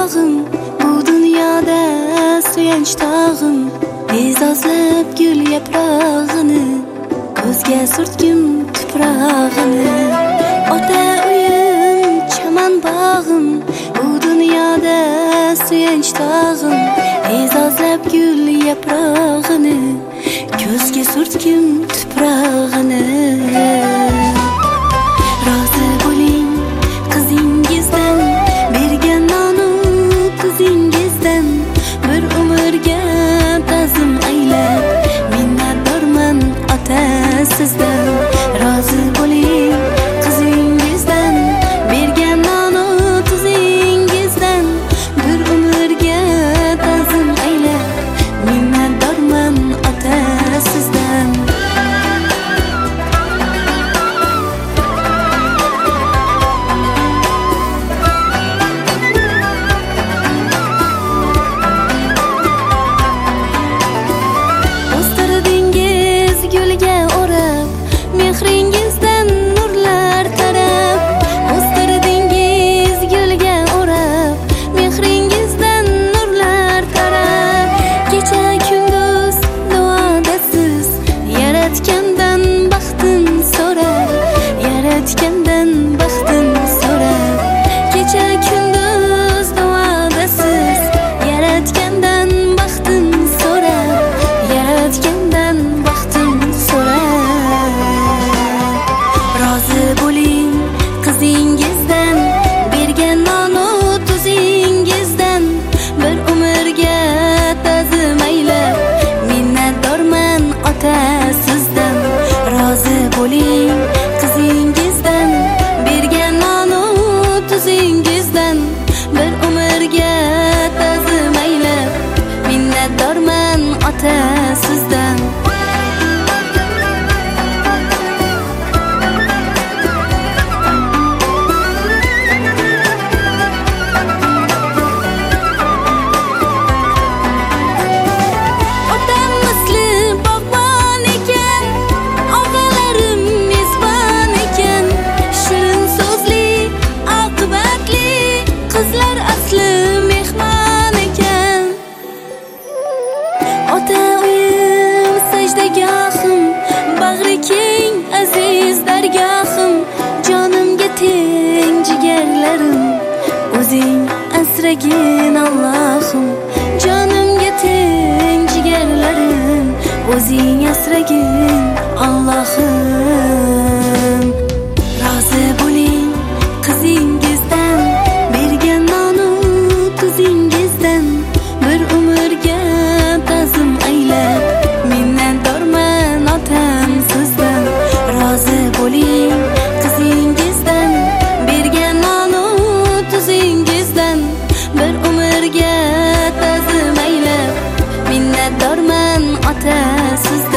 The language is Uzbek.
bağım, bu dünyada suyanç tağım. Ezazlab gül yaprog'ini, ko'zga surtgim tuprog'ini. Ota uyim, chaman bog'im, bu dunyoda suyanch tog'im. Ezazlab gül yaprog'ini, ko'zga surtgim tuprog'ini. Rozi bo'ling qizingizdan, bergan nonu tuzingizdan. Bir umrga ta'zim aylab, minnatdorman ota sizdan. Rozi bo'ling qizingizdan, bergan nonu tuzingizdan. Bir umrga ta'zim aylab, minnatdorman ota sizdan. Mehringizdan nurlar tarab, o'stirdingiz gulga o'rab. Mehringizdan nurlar tarab, kecha kunduz duodasiz, yaratgandan baxtim so'rab, yaratgandan baxtim so'rab. Kecha kunduz duodasiz, yaratgandan baxtim so'rab, yaratgandan baxtim so'rab. Rozi bo'ling qizingizdan, bergan nonu tuzingizdan. Bir umrga ta'zim aylab, minnatdorman ota sizdan. Rozi bo'ling qizingizdan, bergan nonu tuzingizdan. Bir umrga ta'zim aylab, minnatdorman ota sizdan. Qizlar asli mehmon ekan. Ota uyim sajdagohim, bag'ri keng aziz dargohim. Jonimga teng jigarlarim, o'zing asragin Allohim. Jonimga teng jigarlarim, o'zing asragin Allohim. Rozi bo'ling qizingizdan, bergan nonu tuzingizdan. Bir umrga ta'zim aylab, minnatdorman otam sizdan. Rozi bo'ling qizingizdan, bergan nonu tuzingizdan. Bir umrga ta'zim aylab, minnatdorman ota sizdan.